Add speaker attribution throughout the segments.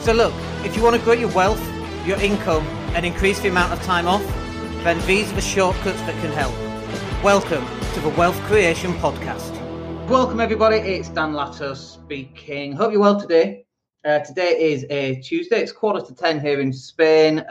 Speaker 1: So look, if you want to grow your wealth, your income, and increase the amount of time off, then these are the shortcuts that can help. Welcome to the Wealth Creation Podcast. Welcome everybody, it's Dan Latto speaking. Hope you're well today. Today is a Tuesday, it's 10:15 here in Spain,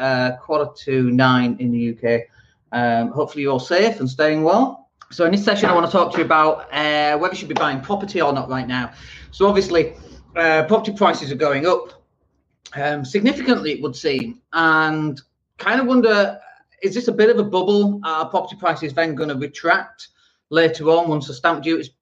Speaker 1: 9:15 in the UK. Hopefully you're all safe and staying well. So in this session I want to talk to you about whether you should be buying property or not right now. So obviously property prices are going up significantly, it would seem, and kind of wonder, is this a bit of a bubble? Are property prices then going to retract later on once the stamp duty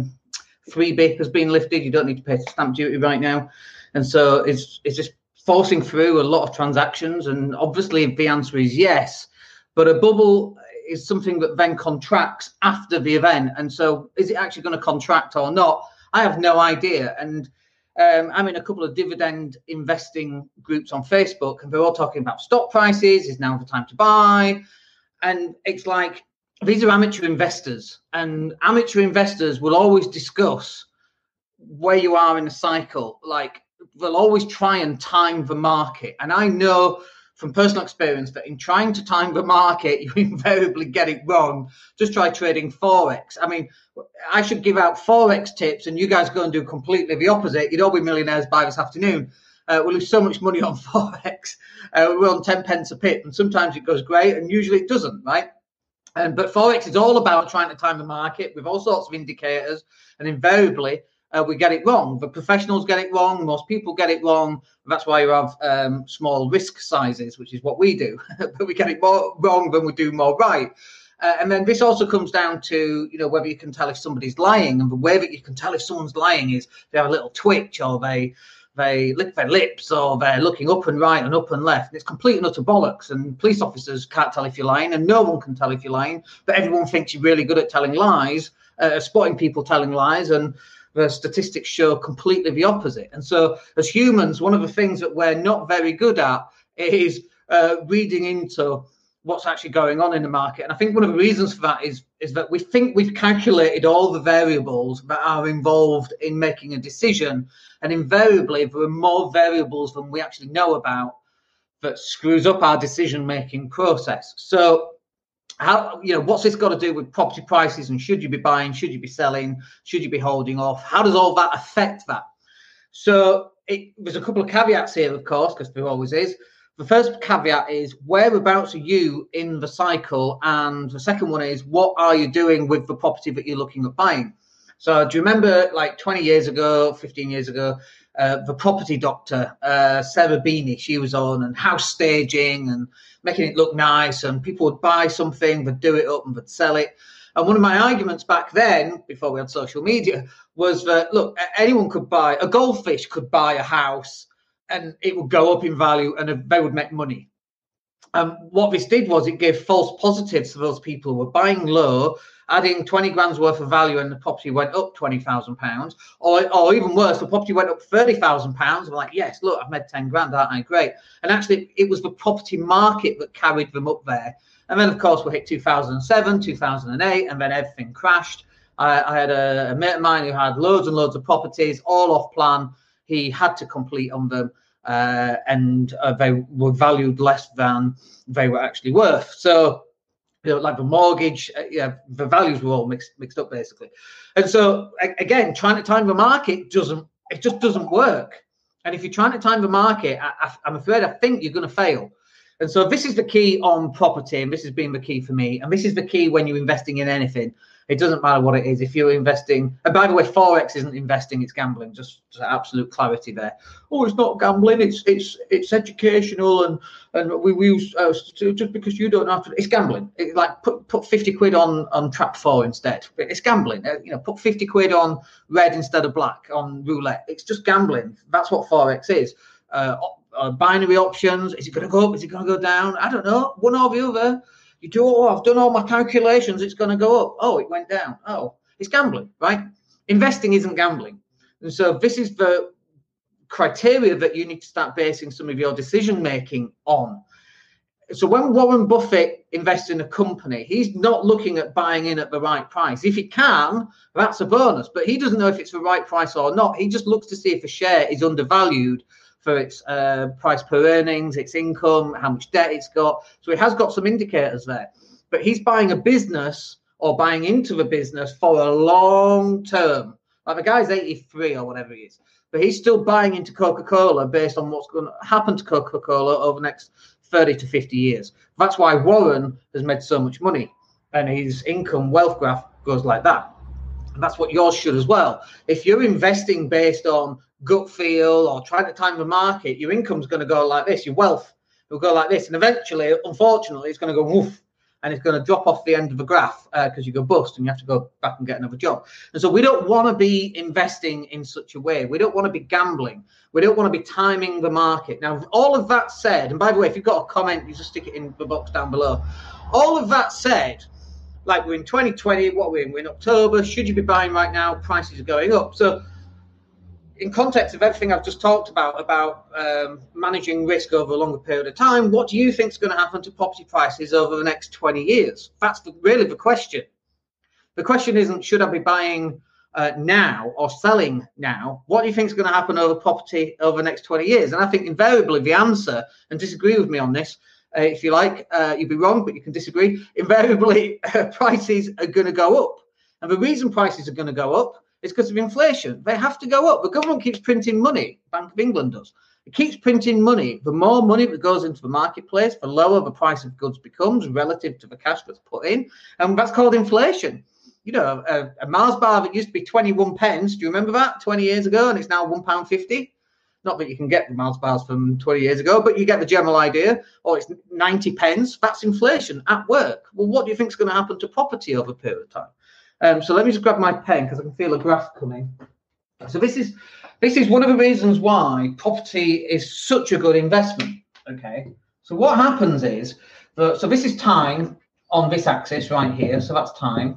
Speaker 1: freebie has been lifted? You don't need to pay stamp duty right now. And so it's just forcing through a lot of transactions. And obviously the answer is yes. But a bubble is something that then contracts after the event. And so is it actually going to contract or not? I have no idea. And I'm in a couple of dividend investing groups on Facebook, and they're all talking about stock prices. Is now the time to buy? And it's like, these are amateur investors, and amateur investors will always discuss where you are in the cycle. Like, they'll always try and time the market. And I know from personal experience that in trying to time the market, you invariably get it wrong. Just try trading Forex. I mean, I should give out Forex tips and you guys go and do completely the opposite. You'd all be millionaires by this afternoon. We lose so much money on Forex. We're on 10 pence a pip, and sometimes it goes great and usually it doesn't, right? But Forex is all about trying to time the market with all sorts of indicators, and invariably we get it wrong. The professionals get it wrong. Most people get it wrong. That's why you have small risk sizes, which is what we do. But we get it more wrong than we do more right. And then this also comes down to, whether you can tell if somebody's lying. And the way that you can tell if someone's lying is they have a little twitch, or they lick their lips, or they're looking up and right and up and left. And it's complete and utter bollocks. And police officers can't tell if you're lying, and no one can tell if you're lying. But everyone thinks you're really good at telling lies, spotting people telling lies, and the statistics show completely the opposite. And so as humans, one of the things that we're not very good at is reading into what's actually going on in the market. And I think one of the reasons for that is that we think we've calculated all the variables that are involved in making a decision. And invariably, there are more variables than we actually know about that screws up our decision-making process. So how, what's this got to do with property prices, and should you be buying, should you be selling, should you be holding off? How does all that affect that? So there's a couple of caveats here, of course, because there always is. The first caveat is, whereabouts are you in the cycle? And the second one is, what are you doing with the property that you're looking at buying? So do you remember, like 20 years ago, 15 years ago, the property doctor, Sarah Beanie, she was on, and house staging and making it look nice, and people would buy something, they'd do it up and they'd sell it. And one of my arguments back then, before we had social media, was that, look, anyone could buy, a goldfish could buy a house and it would go up in value and they would make money. What this did was it gave false positives to those people who were buying low, adding 20 grand's worth of value, and the property went up £20,000, or even worse, the property went up £30,000. We're like, yes, look, I've made 10 grand, aren't I? Great. And actually, it was the property market that carried them up there. And then, of course, we hit 2007, 2008, and then everything crashed. I had a mate of mine who had loads and loads of properties, all off plan. He had to complete on them, and they were valued less than they were actually worth. So, like the mortgage, the values were all mixed up basically. And so again, trying to time the market just doesn't work. And if you're trying to time the market, I'm afraid I think you're going to fail. And so this is the key on property, and this has been the key for me. And this is the key when you're investing in anything. It doesn't matter what it is. If you're investing, and by the way, Forex isn't investing, it's gambling. Just absolute clarity there. Oh, it's not gambling. It's educational, and we use just because you don't have to. It's gambling. It's like put 50 quid on trap 4 instead. It's gambling. Put 50 quid on red instead of black on roulette. It's just gambling. That's what Forex is. Binary options. Is it going to go up? Is it going to go down? I don't know. One or the other. You do, I've done all my calculations, it's going to go up. Oh, it went down. Oh, it's gambling, right? Investing isn't gambling. And so this is the criteria that you need to start basing some of your decision-making on. So when Warren Buffett invests in a company, he's not looking at buying in at the right price. If he can, that's a bonus. But he doesn't know if it's the right price or not. He just looks to see if a share is undervalued for its price per earnings, its income, how much debt it's got. So it has got some indicators there. But he's buying a business or buying into the business for a long term. Like the guy's 83 or whatever he is. But he's still buying into Coca-Cola based on what's going to happen to Coca-Cola over the next 30 to 50 years. That's why Warren has made so much money. And his income wealth graph goes like that. And that's what yours should as well. If you're investing based on gut feel or trying to time the market, your income's going to go like this. Your wealth will go like this. And eventually, unfortunately, it's going to go woof. And it's going to drop off the end of the graph because you go bust and you have to go back and get another job. And so we don't want to be investing in such a way. We don't want to be gambling. We don't want to be timing the market. Now, all of that said, and by the way, if you've got a comment, you just stick it in the box down below. All of that said, like we're in 2020, what we're in October, should you be buying right now? Prices are going up. So in context of everything I've just talked about managing risk over a longer period of time, what do you think is going to happen to property prices over the next 20 years? That's really the question. The question isn't, should I be buying now or selling now? What do you think is going to happen over property over the next 20 years? And I think invariably the answer, and disagree with me on this, if you like, you'd be wrong, but you can disagree. Invariably, prices are going to go up. And the reason prices are going to go up is because of inflation. They have to go up. The government keeps printing money. Bank of England does. It keeps printing money. The more money that goes into the marketplace, the lower the price of goods becomes relative to the cash that's put in. And that's called inflation. You know, a Mars bar that used to be 21 pence, do you remember that 20 years ago? And it's now £1.50. Not that you can get the Mars bars from 20 years ago, but you get the general idea. Or it's 90 pence. That's inflation at work. Well, what do you think is going to happen to property over a period of time? So let me just grab my pen because I can feel a graph coming. So this is one of the reasons why property is such a good investment. Okay. So what happens is, so this is time on this axis right here. So that's time.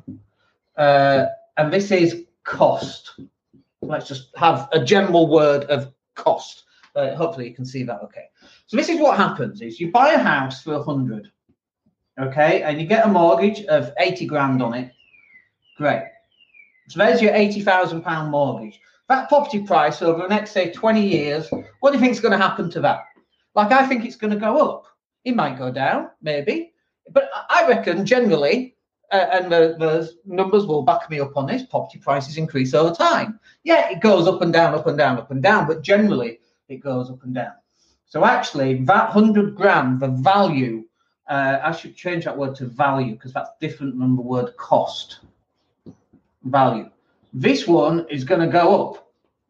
Speaker 1: And this is cost. Let's just have a general word of cost. Hopefully you can see that. Okay. So this is what happens is you buy a house for 100. Okay. And you get a mortgage of 80 grand on it. Great. So there's your £80,000 mortgage. That property price over the next, say, 20 years, what do you think is going to happen to that? Like, I think it's going to go up. It might go down, maybe. But I reckon generally, and the numbers will back me up on this, property prices increase over time. Yeah, it goes up and down, up and down, up and down, but generally it goes up and down. So actually, that 100 grand, the value, I should change that word to value because that's different than the word cost. Value. This one is going to go up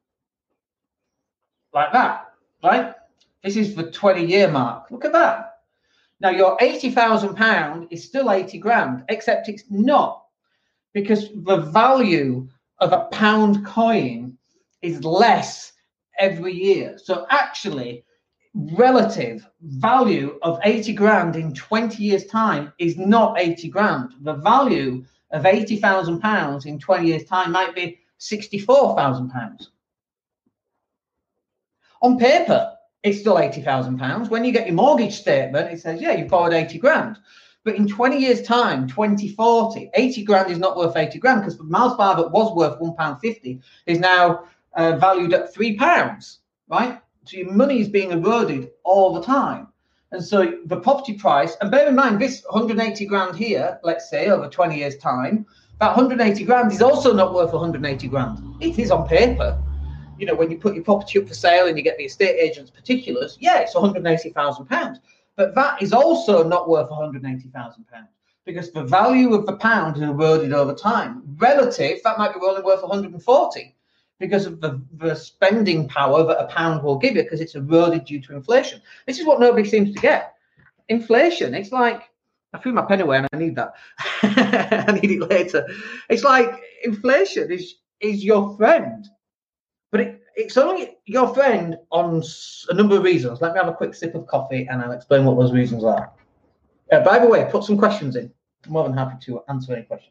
Speaker 1: like that, right? This is the 20-year mark. Look at that. Now, your £80,000 is still 80 grand, except it's not, because the value of a pound coin is less every year. So actually, relative value of 80 grand in 20 years' time is not 80 grand. The value of £80,000 in 20 years' time might be £64,000. On paper, it's still £80,000. When you get your mortgage statement, it says, yeah, you borrowed 80 grand. But in 20 years' time, 2040, 80 grand is not worth 80 grand because the Mars bar that was worth £1.50 is now valued at £3, right? So your money is being eroded all the time. And so the property price, and bear in mind, this 180 grand here, let's say, over 20 years' time, that 180 grand is also not worth 180 grand. It is on paper. You know, when you put your property up for sale and you get the estate agent's particulars, yeah, it's £180,000. But that is also not worth £180,000 because the value of the pound is eroded over time. Relative, that might be only worth 140 because of the spending power that a pound will give you because it's eroded due to inflation. This is what nobody seems to get. Inflation, it's like, I threw my pen away and I need that. I need it later. It's like inflation is your friend. But it's only your friend on a number of reasons. Let me have a quick sip of coffee and I'll explain what those reasons are. By the way, put some questions in. I'm more than happy to answer any questions.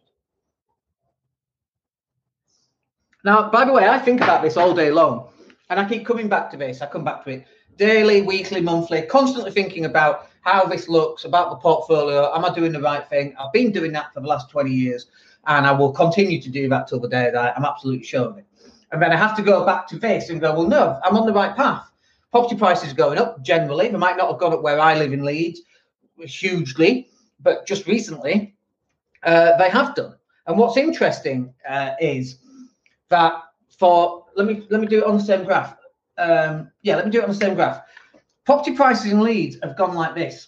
Speaker 1: Now, by the way, I think about this all day long, and I keep coming back to this. I come back to it daily, weekly, monthly, constantly thinking about how this looks, about the portfolio. Am I doing the right thing? I've been doing that for the last 20 years, and I will continue to do that till the day that I'm absolutely sure of it. And then I have to go back to this and go, well, no, I'm on the right path. property prices are going up generally. They might not have gone up where I live in Leeds hugely, but just recently they have done. And what's interesting is that let me do it on the same graph. Let me do it on the same graph. Property prices in Leeds have gone like this.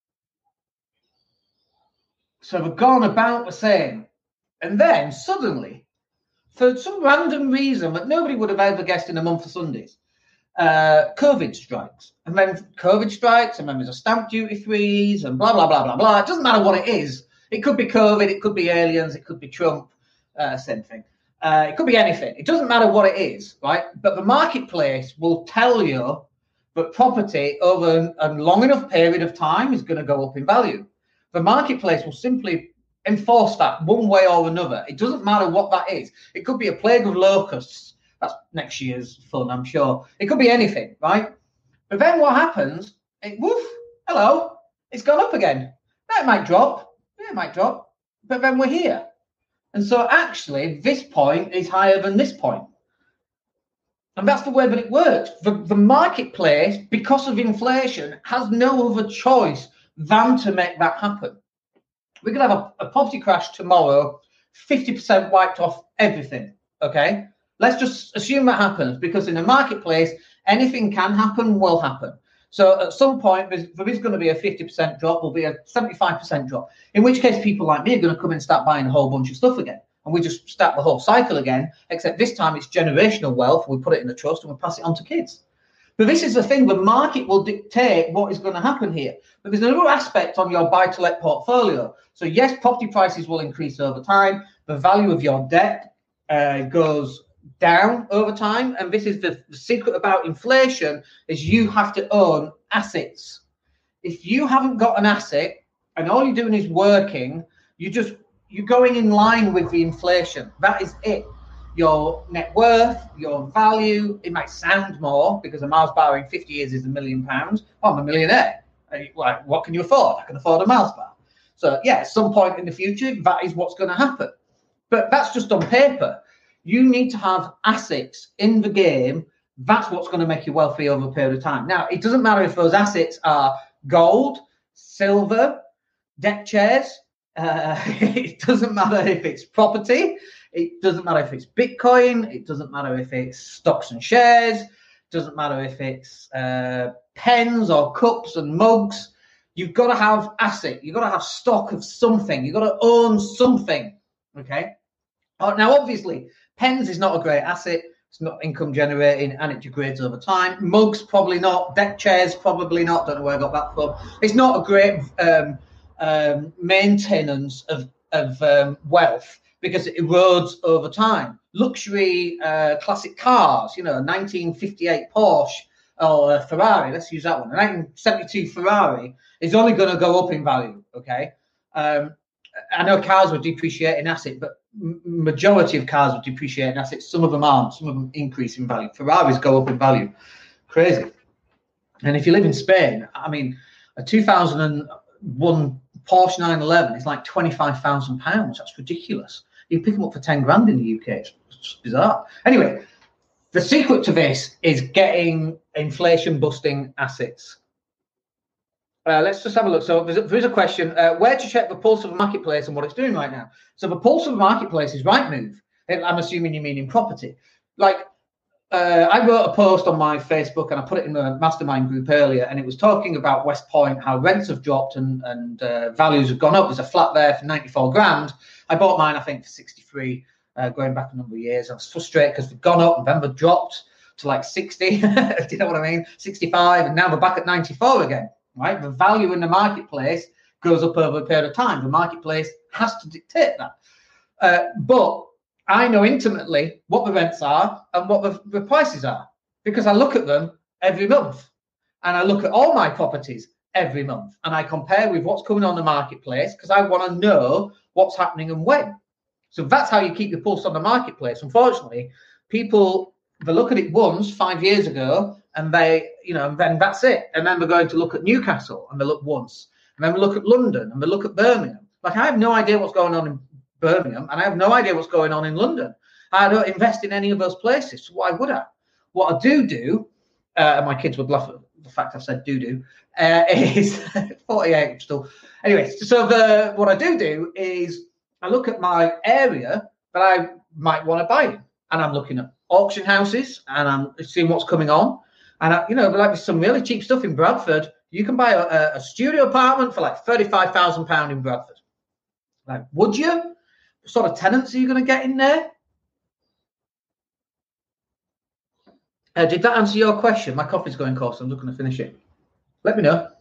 Speaker 1: So they've gone about the same. And then suddenly, for some random reason that nobody would have ever guessed in a month of Sundays, COVID strikes. And then COVID strikes, and then there's a stamp duty freeze, and blah, blah, blah, blah, blah. It doesn't matter what it is. It could be COVID, it could be aliens, it could be Trump, same thing. It could be anything. It doesn't matter what it is, right? But the marketplace will tell you that property over a long enough period of time is going to go up in value. The marketplace will simply enforce that one way or another. It doesn't matter what that is. It could be a plague of locusts. That's next year's fun, I'm sure. It could be anything, right? But then what happens? Hello, it's gone up again. It might drop. Yeah, it might drop. But then we're here. And so actually, this point is higher than this point. And that's the way that it works. The marketplace, because of inflation, has no other choice than to make that happen. We could have a property crash tomorrow, 50% wiped off everything, okay? Let's just assume that happens, because in a marketplace, anything can happen, will happen. So at some point, there is going to be a 50% drop, will be a 75% drop, in which case people like me are going to come and start buying a whole bunch of stuff again. And we just start the whole cycle again, except this time it's generational wealth. We put it in the trust and we pass it on to kids. But this is the thing, the market will dictate what is going to happen here. But there's another aspect on your buy-to-let portfolio. So yes, property prices will increase over time. The value of your debt goes down over time. And this is the secret about inflation, is you have to own assets. If you haven't got an asset and all you're doing is working, you're going in line with the inflation. That is it. Your net worth, your value, it might sound more because a Mars bar in 50 years is £1 million. Oh, I'm a millionaire. What can you afford? I can afford a Mars bar. So yeah, at some point in the future, that is what's going to happen. But that's just on paper. You need to have assets in the game. That's what's going to make you wealthy over a period of time. Now, it doesn't matter if those assets are gold, silver, deck chairs. It doesn't matter if it's property. It doesn't matter if it's Bitcoin. It doesn't matter if it's stocks and shares. It doesn't matter if it's pens or cups and mugs. You've got to have asset. You've got to have stock of something. You've got to own something. Okay. Now, obviously, pens is not a great asset. It's not income generating and it degrades over time. Mugs, probably not. Deck chairs, probably not. Don't know where I got that from. It's not a great maintenance of wealth, because it erodes over time. Luxury classic cars, 1958 Porsche or a Ferrari, let's use that one. A 1972 Ferrari is only going to go up in value, okay? I know cars would depreciate in asset, but majority of cars would depreciate in assets. Some of them aren't. Some of them increase in value. Ferraris go up in value. Crazy. And if you live in Spain, I mean, a 2001 Porsche 911 is like £25,000. That's ridiculous. You pick them up for 10 grand in the UK. It's just bizarre. Anyway, the secret to this is getting inflation-busting assets. Let's just have a look. So there is a question, where to check the pulse of the marketplace and what it's doing right now. So the pulse of the marketplace is Rightmove. I'm assuming you mean in property. I wrote a post on my Facebook and I put it in the mastermind group earlier, and it was talking about West Point, how rents have dropped and values have gone up. There's a flat there for 94 grand. I bought mine, I think, for 63, going back a number of years. I was frustrated because they've gone up and then they've dropped to like 60. Do you know what I mean? 65, and now we're back at 94 again, right? The value in the marketplace goes up over a period of time. The marketplace has to dictate that. But I know intimately what the rents are and what the prices are, because I look at them every month, and I look at all my properties every month, and I compare with what's coming on the marketplace, because I want to know what's happening and when. So that's how you keep your pulse on the marketplace. Unfortunately, people, they look at it once 5 years ago, and they, and then that's it. And then they're going to look at Newcastle, and they look once, and then we look at London, and they look at Birmingham. Like, I have no idea what's going on in Birmingham, and I have no idea what's going on in London. I don't invest in any of those places, so why would I? What I do
Speaker 2: and my kids would laugh at the fact I've said doo-doo, is 48 still. Anyway, so what I do is I look at my area that I might want to buy in, and I'm looking at auction houses, and I'm seeing what's coming on. And, like some really cheap stuff in Bradford. You can buy a studio apartment for like £35,000 in Bradford. Like, would you? What sort of tenants are you going to get in there? Did that answer your question? My coffee's going cold, so I'm just going to finish it. Let me know.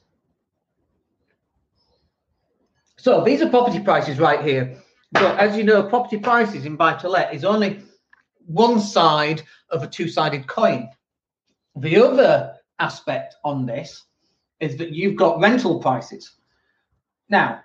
Speaker 2: So these are property prices right here. So as you know, property prices in buy-to-let is only one side of a two-sided coin. The other aspect on this is that you've got rental prices. Now,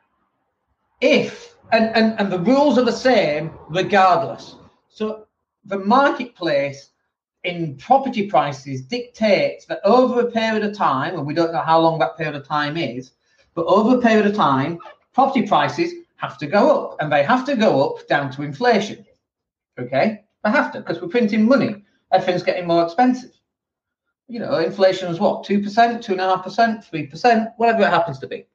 Speaker 2: if, and the rules are the same regardless. So the marketplace in property prices dictates that over a period of time, and we don't know how long that period of time is, but over a period of time, property prices have to go up, and they have to go up down to inflation. Okay? They have to, because we're printing money. Everything's getting more expensive. Inflation is what? 2%, 2.5%, 3%, whatever it happens to be.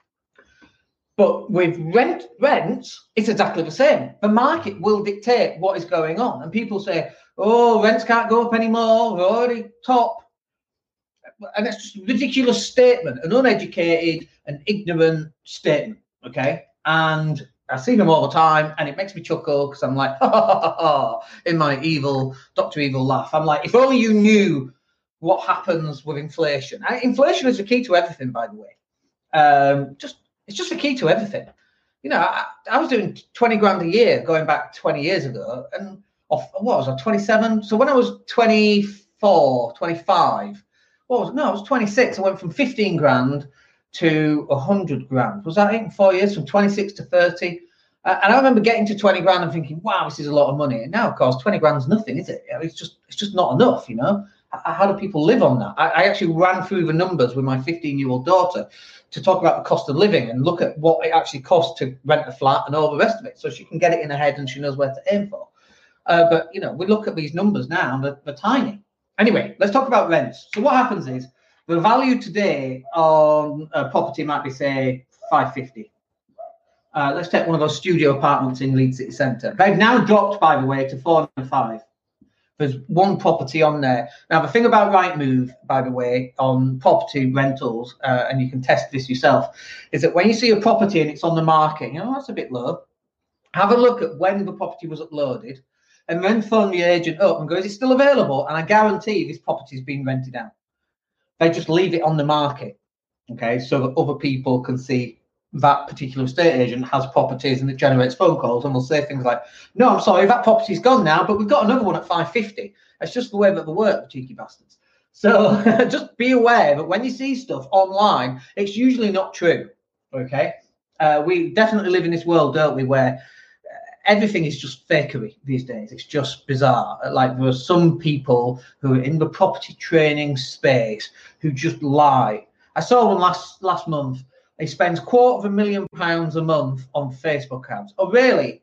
Speaker 2: But with rents, it's exactly the same. The market will dictate what is going on. And people say, oh, rents can't go up anymore. We're already top. And that's just a ridiculous statement, an uneducated and ignorant statement, okay? And I see them all the time, and it makes me chuckle because I'm like, ha, ha, ha, ha, in my evil, Dr. Evil laugh. I'm like, if only you knew what happens with inflation. Inflation is the key to everything, by the way. It's just the key to everything. I was doing 20 grand a year going back 20 years ago, and what was I, 27? So when I was 24, 25, I was 26. I went from 15 grand to 100 grand. Was that in 4 years, from 26 to 30? And I remember getting to 20 grand and thinking, wow, this is a lot of money. And now, of course, 20 grand's nothing, is it? It's just not enough, How do people live on that? I actually ran through the numbers with my 15-year-old daughter to talk about the cost of living and look at what it actually costs to rent a flat and all the rest of it, so she can get it in her head and she knows where to aim for. But we look at these numbers now and they're tiny. Anyway, let's talk about rents. So what happens is the value today on a property might be, say, 550. Let's take one of those studio apartments in Leeds City Centre. They've now dropped, by the way, to 495. There's one property on there. Now, the thing about Rightmove, by the way, on property rentals, and you can test this yourself, is that when you see a property and it's on the market, that's a bit low. Have a look at when the property was uploaded, and then phone the agent up and go, is it still available? And I guarantee this property's been rented out. They just leave it on the market, okay, so that other people can see that particular estate agent has properties, and it generates phone calls, and will say things like, no, I'm sorry, that property's gone now, but we've got another one at 550. It's just the way that they work, the cheeky bastards. So just be aware that when you see stuff online, it's usually not true, okay? We definitely live in this world, don't we, where everything is just fakery these days. It's just bizarre. Like, there are some people who are in the property training space who just lie. I saw one last month. He spends £250,000 a month on Facebook ads. Oh, really?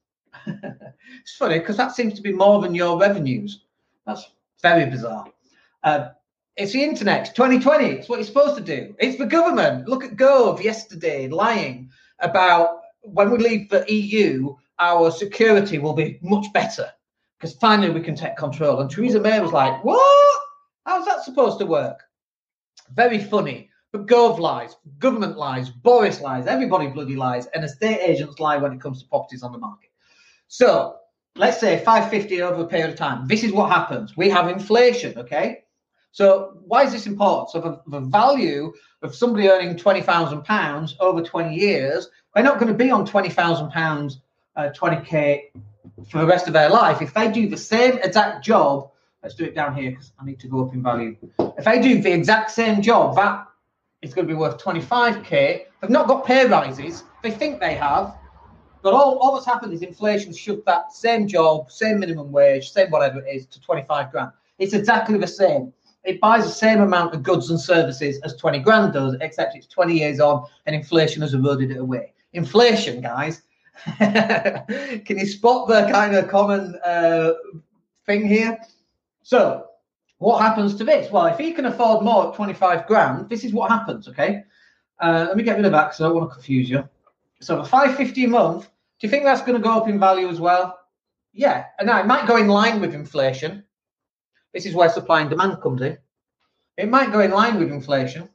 Speaker 2: It's funny because that seems to be more than your revenues. That's very bizarre. It's the internet. It's 2020. It's what you're supposed to do. It's the government. Look at Gove yesterday lying about when we leave the EU, our security will be much better because finally we can take control. And Theresa May was like, what? How's that supposed to work? Very funny. But Gove lies, government lies, Boris lies, everybody bloody lies, and estate agents lie when it comes to properties on the market. So let's say 550 over a period of time. This is what happens. We have inflation, okay? So why is this important? So the value of somebody earning £20,000 over 20 years, they're not going to be on £20,000, 20K for the rest of their life. If they do the same exact job, let's do it down here because I need to go up in value. If they do the exact same job, that it's going to be worth 25K. They've not got pay rises. They think they have. But all that's happened is inflation shoved that same job, same minimum wage, same whatever it is, to 25 grand. It's exactly the same. It buys the same amount of goods and services as 20 grand does, except it's 20 years on and inflation has eroded it away. Inflation, guys. Can you spot the kind of common thing here? So What happens to this? Well, if he can afford more at 25 grand, this is what happens, okay? Let me get rid of that because I don't want to confuse you. So the 550 a month, do you think that's going to go up in value as well? Yeah, and now it might go in line with inflation. This is where supply and demand comes in. It might go in line with inflation,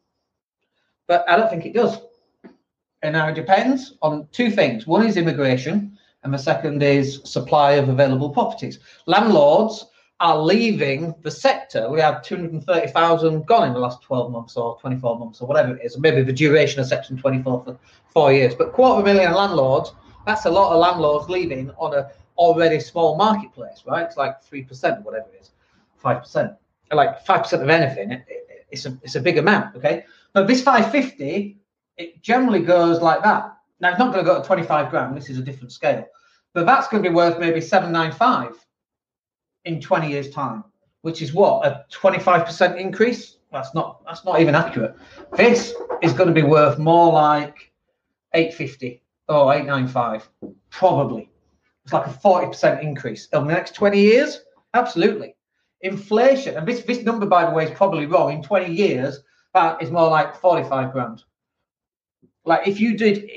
Speaker 2: but I don't think it does. And now it depends on two things. One is immigration, and the second is supply of available properties. Landlords are leaving the sector. We had 230,000 gone in the last 12 months or 24 months or whatever it is, or maybe the duration of Section 24 for 4 years. But 250,000 landlords, that's a lot of landlords leaving on a already small marketplace, right? It's like 3% or whatever it is, 5%. Like 5% of anything, it's a big amount, okay? But this 550, it generally goes like that. Now, it's not going to go to 25 grand. This is a different scale. But that's going to be worth maybe 795 in 20 years' time, which is what, a 25% increase? That's not even accurate. This is going to be worth more like 850 or 895, probably. It's like a 40% increase over the next 20 years. Absolutely. Inflation, and this number, by the way, is probably wrong. In 20 years, that is more like 45 grand. Like if you did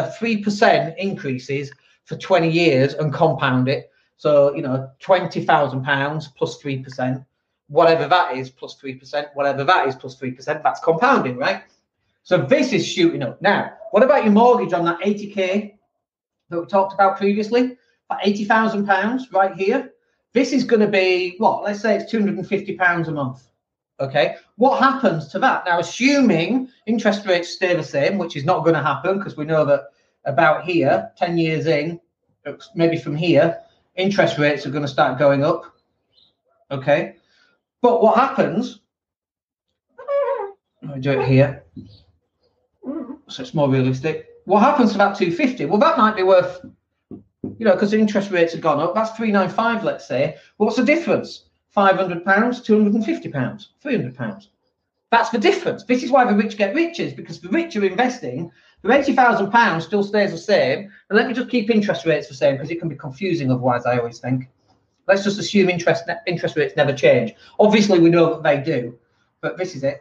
Speaker 2: 3% increases for 20 years and compound it, so, you know, £20,000 plus 3%, whatever that is plus 3%, whatever that is plus 3%, that's compounding, right? So this is shooting up. Now, what about your mortgage on that 80K that we talked about previously? That £80,000 right here. This is going to be, what, let's say it's £250 a month. Okay, what happens to that? Now, assuming interest rates stay the same, which is not going to happen because we know that about here, 10 years in, maybe from here, interest rates are going to start going up. Okay, but what happens? Let me do it here so it's more realistic. What happens to that 250? Well, that might be worth, you know, because the interest rates have gone up. That's 395, let's say. What's the difference? £500, £250, £300. That's the difference. This is why the rich get richer, because the rich are investing. The £80,000 still stays the same. And let me just keep interest rates the same because it can be confusing otherwise, I always think. Let's just assume interest rates never change. Obviously, we know that they do, but this is it,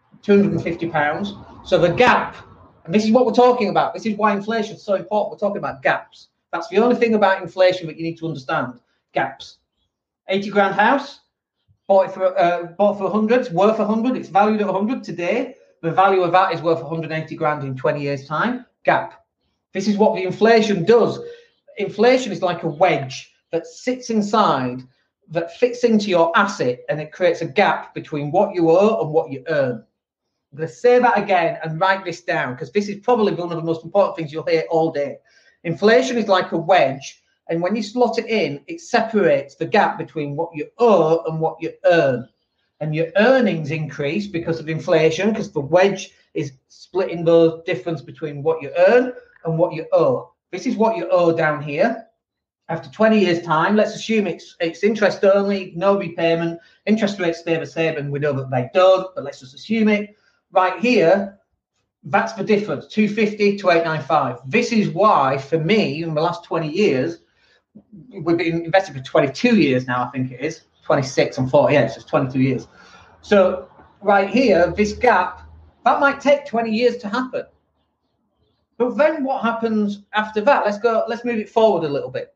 Speaker 2: £250. So the gap, and this is what we're talking about. This is why inflation is so important. We're talking about gaps. That's the only thing about inflation that you need to understand, gaps. 80 grand house, bought for 100, it's worth 100, it's valued at 100 today. The value of that is worth 180 grand in 20 years' time. Gap. This is what the inflation does. Inflation is like a wedge that sits inside, that fits into your asset, and it creates a gap between what you owe and what you earn. I'm going to say that again and write this down because this is probably one of the most important things you'll hear all day. Inflation is like a wedge. And when you slot it in, it separates the gap between what you owe and what you earn. And your earnings increase because of inflation, because the wedge is splitting the difference between what you earn and what you owe. This is what you owe down here. After 20 years' time, let's assume it's interest only, no repayment, interest rates stay the same, and we know that they don't, but let's just assume it. Right here, that's the difference, 250 to 895. This is why, for me, in the last 20 years, we've been invested for 22 years now, I think it is. 26 and 48, so it's 22 years. So right here, this gap, that might take 20 years to happen. But then what happens after that? Let's move it forward a little bit.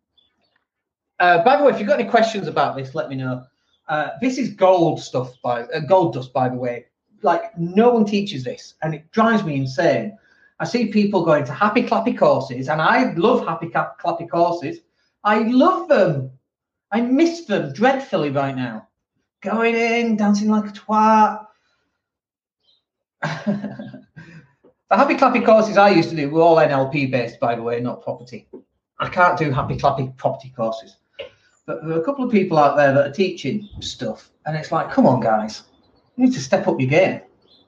Speaker 2: By the way, if you've got any questions about this, let me know. This is gold stuff, gold dust, by the way. Like, no one teaches this, and it drives me insane. I see people going to happy clappy courses, and I love happy clappy courses. I love them. I miss them dreadfully right now. Going in, dancing like a twat. The happy clappy courses I used to do were all NLP based, by the way, not property. I can't do happy clappy property courses. But there are a couple of people out there that are teaching stuff, and it's like, come on, guys, you need to step up your game.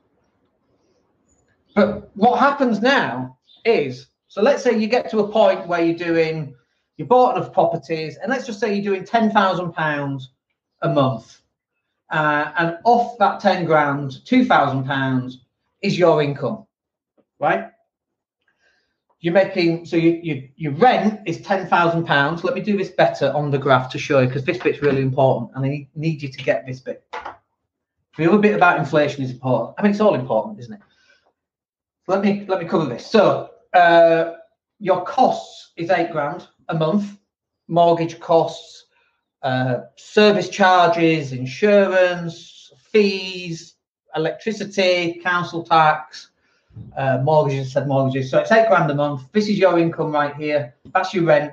Speaker 2: But what happens now is, so let's say you get to a point where you bought enough properties, and let's just say you're doing £10,000 a month. And off that 10 grand, £2,000 is your income, right? you're making, so your rent is £10,000. Let me do this better on the graph to show you, because this bit's really important, and I need you to get this bit. The other bit about inflation is important. I mean, it's all important, isn't it? Let me cover this. So your costs is £8,000 a month, mortgage costs, service charges, insurance, fees, electricity, council tax, mortgages. So it's £8,000 a month. This is your income right here. That's your rent.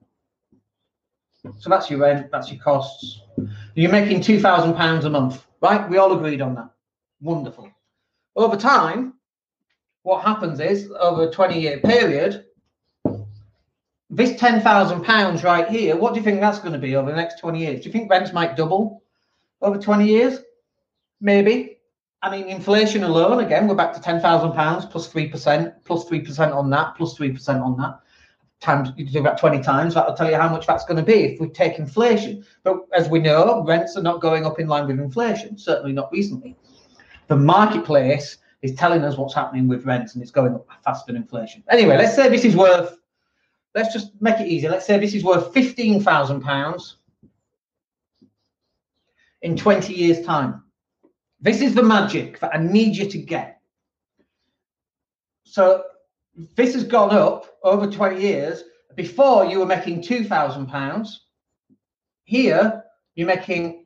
Speaker 2: So that's your rent. That's your costs. You're making £2,000 a month, right? We all agreed on that. Wonderful. Over time, what happens is, over a 20-year period, this £10,000 right here, what do you think that's going to be over the next 20 years? Do you think rents might double over 20 years? Maybe. I mean, inflation alone, again, we're back to £10,000 plus 3%, plus 3% on that, plus 3% on that. Times, you do that 20 times, that'll tell you how much that's going to be if we take inflation. But as we know, rents are not going up in line with inflation, certainly not recently. The marketplace is telling us what's happening with rents, and it's going up faster than inflation. Anyway, let's say this is worth, let's just make it easy. Let's say this is worth £15,000 in 20 years' time. This is the magic that I need you to get. So this has gone up over 20 years. Before, you were making £2,000. Here, you're making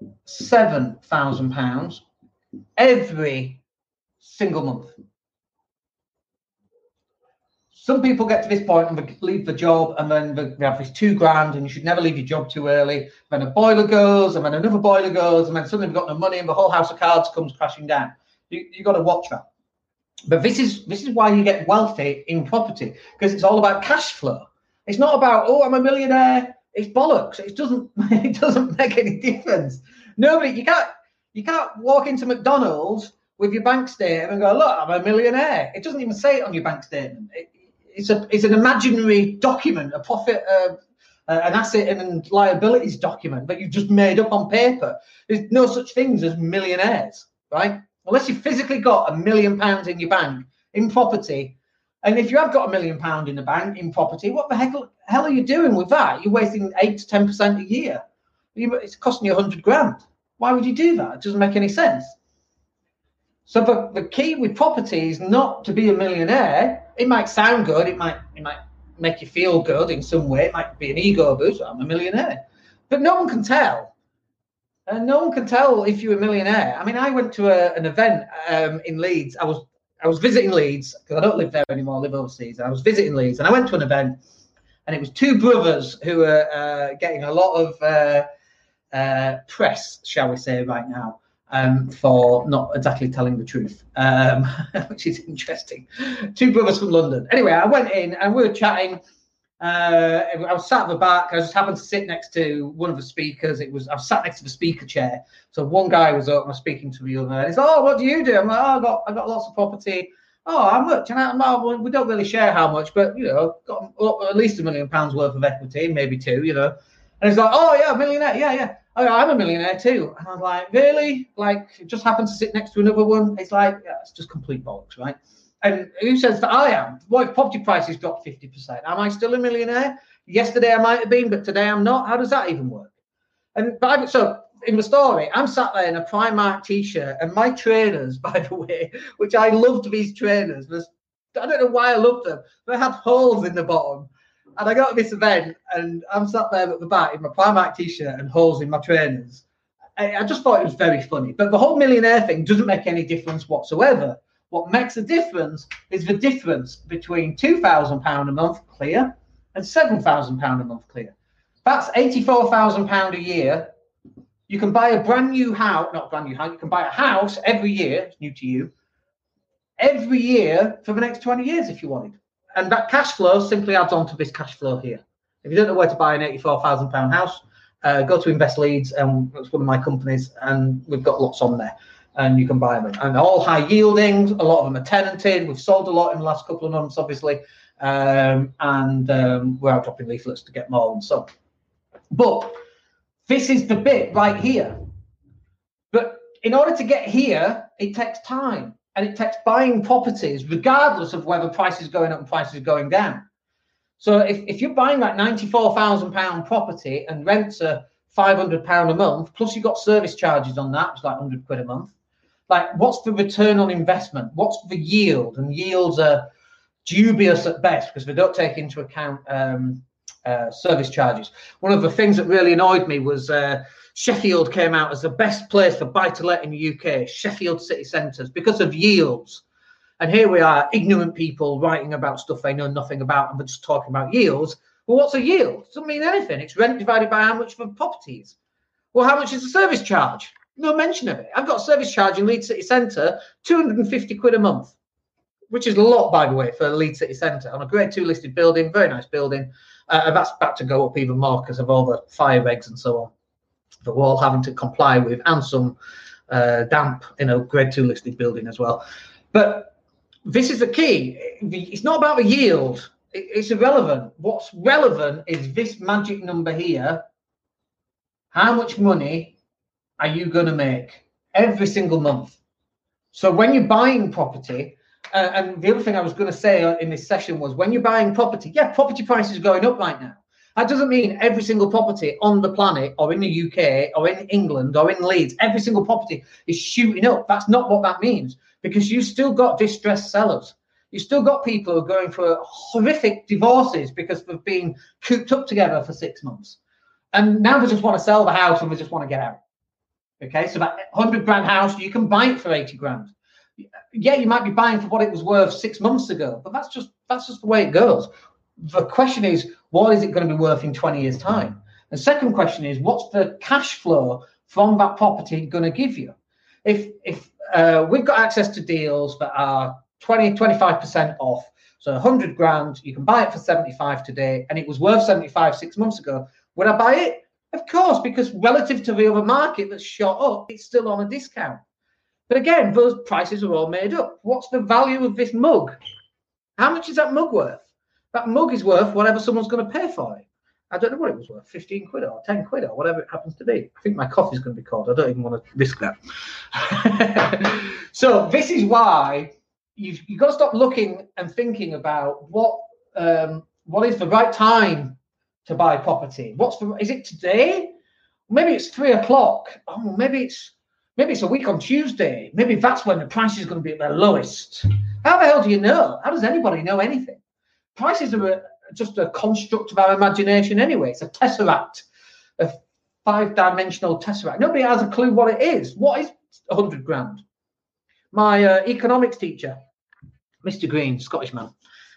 Speaker 2: £7,000 every single month. Some people get to this point and they leave the job, and then they have this £2,000, and you should never leave your job too early. Then a boiler goes, and then another boiler goes, and then suddenly we've got no money, and the whole house of cards comes crashing down. You've got to watch that. But this is why you get wealthy in property, because it's all about cash flow. It's not about, oh, I'm a millionaire. It's bollocks. It doesn't make any difference. Nobody, you can't walk into McDonald's with your bank statement and go, look, I'm a millionaire. It doesn't even say it on your bank statement. It's an imaginary document, a profit, an asset and liabilities document that you've just made up on paper. There's no such things as millionaires, right? Unless you've physically got £1 million in your bank in property. And if you have got £1 million in the bank in property, what the hell are you doing with that? You're wasting 8 to 10% a year. It's costing you £100,000. Why would you do that? It doesn't make any sense. So the key with property is not to be a millionaire. It might sound good. It might make you feel good in some way. It might be an ego boost. I'm a millionaire. But no one can tell. And no one can tell if you're a millionaire. I mean, I went to an event in Leeds. I was visiting Leeds because I don't live there anymore. I live overseas. I was visiting Leeds, and I went to an event, and it was two brothers who were getting a lot of press, shall we say, right now, for not exactly telling the truth, which is interesting. Two brothers from London. Anyway, I went in and we were chatting. I was sat at the back. I just happened to sit next to one of the speakers. I was sat next to the speaker chair. So one guy was up and I was speaking to the other. And he's like, "Oh, what do you do?" I'm like, "Oh, I got lots of property." "Oh, how much?" And we don't really share how much, but got at least £1 million worth of equity, maybe two. And he's like, "Oh yeah, a millionaire, yeah. Oh, yeah, I'm a millionaire too." And I'm like, "Really?" Like, just happened to sit next to another one. It's like, yeah, it's just complete bollocks, right? And who says that I am? What if property prices dropped 50%? Am I still a millionaire? Yesterday I might have been, but today I'm not. How does that even work? So in the story, I'm sat there in a Primark t-shirt, and my trainers, by the way, which I loved these trainers, I don't know why I loved them, they had holes in the bottom. And I got to this event, and I'm sat there at the back in my Primark t-shirt and holes in my trainers. I just thought it was very funny. But the whole millionaire thing doesn't make any difference whatsoever. What makes a difference is the difference between £2,000 a month clear and £7,000 a month clear. That's £84,000 a year. You can buy a brand new house, not a brand new house, you can buy a house every year, it's new to you, every year for the next 20 years if you wanted. And that cash flow simply adds on to this cash flow here. If you don't know where to buy an £84,000 house, go to Invest Leeds, and it's one of my companies, and we've got lots on there. And you can buy them. And all high yielding, a lot of them are tenanted. We've sold a lot in the last couple of months, obviously. We're out dropping leaflets to get more and so. But this is the bit right here. But in order to get here, it takes time. and it takes buying properties, regardless of whether prices are going up and prices are going down. So if you're buying like £94,000 property and rents are £500 a month, plus you've got service charges on that, it's like £100 a month. Like, what's the return on investment? What's the yield? And yields are dubious at best because they don't take into account service charges. One of the things that really annoyed me was Sheffield came out as the best place for buy-to-let in the UK, Sheffield city centres, because of yields. And here we are, ignorant people writing about stuff they know nothing about, and we're just talking about yields. Well, what's a yield? It doesn't mean anything. It's rent divided by how much for properties. Well, how much is the service charge? No mention of it. I've got a service charge in Leeds City Centre, £250 a month, which is a lot, by the way, for Leeds City Centre, on a Grade 2 listed building, very nice building. And that's about to go up even more because of all the fire regs and so on that we're all having to comply with, and some damp in a Grade 2 listed building as well. But this is the key. It's not about the yield. It's irrelevant. What's relevant is this magic number here. How much money are you going to make every single month? So when you're buying property, and the other thing I was going to say in this session was, when you're buying property, yeah, property prices are going up right now. That doesn't mean every single property on the planet or in the UK or in England or in Leeds, every single property is shooting up. That's not what that means, because you've still got distressed sellers. You've still got people who are going for horrific divorces because they've been cooped up together for 6 months. And now they just want to sell the house and they just want to get out. Okay, so that £100,000 house, you can buy it for 80 grand. Yeah, you might be buying for what it was worth 6 months ago, but that's just the way it goes. The question is, what is it going to be worth in 20 years' time? The second question is, what's the cash flow from that property going to give you? If we've got access to deals that are 25% off, so 100 grand, you can buy it for 75 today, and it was worth 75 6 months ago, would I buy it? Of course, because relative to the other market that's shot up, it's still on a discount. But again, those prices are all made up. What's the value of this mug? How much is that mug worth? That mug is worth whatever someone's going to pay for it. I don't know what it was worth, 15 quid or 10 quid or whatever it happens to be. I think my coffee's going to be cold. I don't even want to risk that. So this is why you've got to stop looking and thinking about what is the right time to buy property. Is it today? Maybe it's 3 o'clock. Oh, maybe it's a week on Tuesday. Maybe that's when the price is going to be at their lowest. How the hell do you know? How does anybody know anything? Prices are just a construct of our imagination anyway. It's a tesseract, a 5-dimensional tesseract. Nobody has a clue what it is. What is 100 grand? My economics teacher, Mr. Green, Scottish man,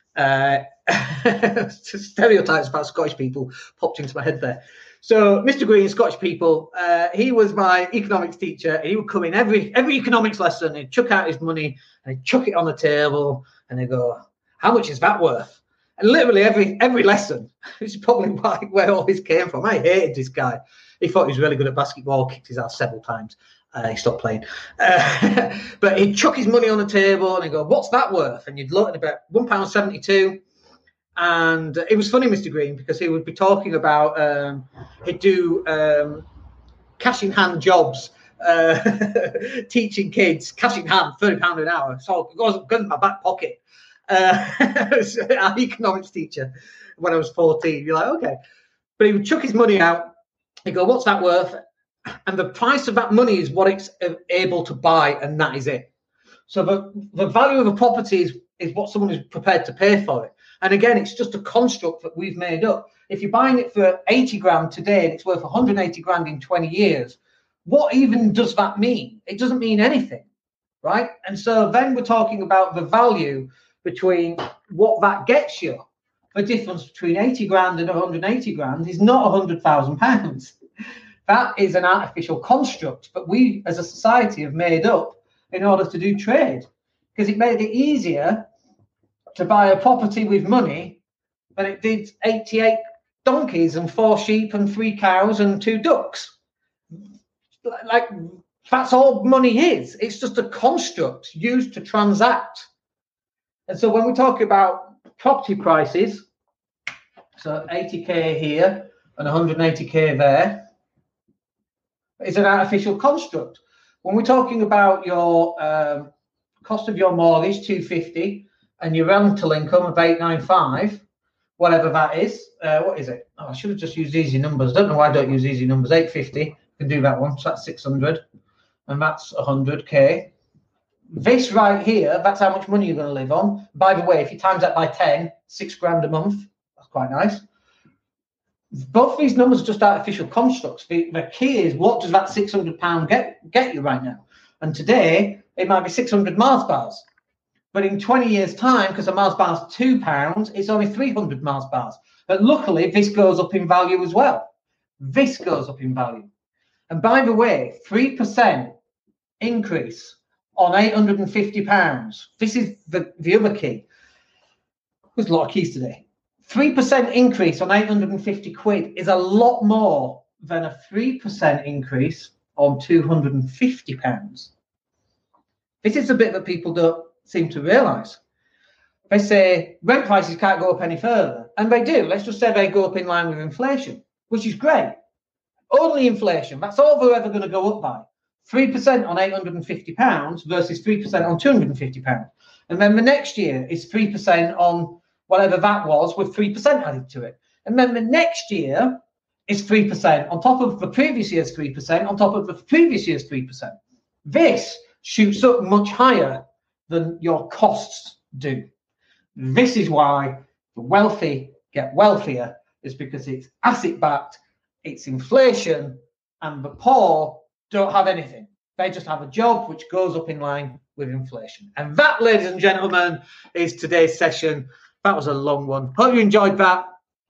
Speaker 2: stereotypes about Scottish people popped into my head there. So Mr. Green, Scottish people, he was my economics teacher, and he would come in every economics lesson, he'd chuck out his money and he'd chuck it on the table and he'd go, how much is that worth? And literally every lesson, which is probably where all this came from. I hated this guy. He thought he was really good at basketball, kicked his ass several times. He stopped playing. But he'd chuck his money on the table and he'd go, what's that worth? And you'd look at about £1.72. And it was funny, Mr. Green, because he would be talking about, he'd do cash in hand jobs, teaching kids, cash in hand, £30 an hour. So it goes in my back pocket. Our economics teacher when I was 14. You're like, okay. But he would chuck his money out. He'd go, what's that worth? And the price of that money is what it's able to buy, and that is it. So the value of a property is what someone is prepared to pay for it. And again, it's just a construct that we've made up. If you're buying it for 80 grand today and it's worth 180 grand in 20 years, what even does that mean? It doesn't mean anything, right? And so then we're talking about the value between what that gets you. The difference between 80 grand and 180 grand is not £100,000. That is an artificial construct that we as a society have made up in order to do trade, because it made it easier to buy a property with money than it did 88 donkeys and 4 sheep and 3 cows and 2 ducks. Like, that's all money is. It's just a construct used to transact. And so when we talk about property prices, so 80k here and 180k there, is an artificial construct. When we're talking about your cost of your mortgage 250, and your rental income of 895, whatever that is. What is it? Oh, I should have just used easy numbers. I don't know why I don't use easy numbers. 850, can do that one. So that's 600, and that's 100k. This right here, that's how much money you're going to live on. By the way, if you times that by 10, £6,000 a month. That's quite nice. Both these numbers are just artificial constructs. The key is, what does that £600 get you right now? And today, it might be 600 Mars bars. But in 20 years' time, because a Mars bar is £2, it's only 300 Mars bars. But luckily, this goes up in value as well. This goes up in value. And by the way, 3% increase on £850. This is the other key. There's a lot of keys today. 3% increase on 850 quid is a lot more than a 3% increase on £250. This is the bit that people don't seem to realise. They say rent prices can't go up any further, and they do. Let's just say they go up in line with inflation, which is great. Only inflation, that's all they're ever going to go up by. 3% on £850 versus 3% on £250. And then the next year is 3% on whatever that was, with 3% added to it. And then the next year is 3% on top of the previous year's 3%, on top of the previous year's 3%. This shoots up much higher than your costs do. This is why the wealthy get wealthier, is because it's asset-backed, it's inflation, and the poor don't have anything. They just have a job which goes up in line with inflation. And that, ladies and gentlemen, is today's session. That was a long one. Hope you enjoyed that.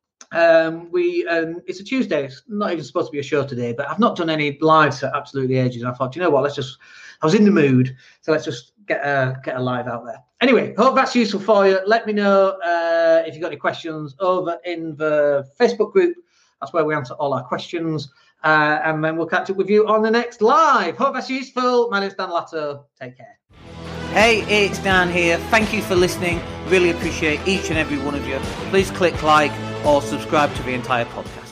Speaker 2: It's a Tuesday. It's not even supposed to be a show today, but I've not done any lives for absolutely ages. And I thought, you know what, I was in the mood, so let's just get a live out there. Anyway, hope that's useful for you. Let me know if you've got any questions over in the Facebook group. That's where we answer all our questions. And then we'll catch up with you on the next live. Hope that's useful. My name's Dan Latto. Take care.
Speaker 1: Hey, it's Dan here. Thank you for listening. Really appreciate each and every one of you. Please click like or subscribe to the entire podcast.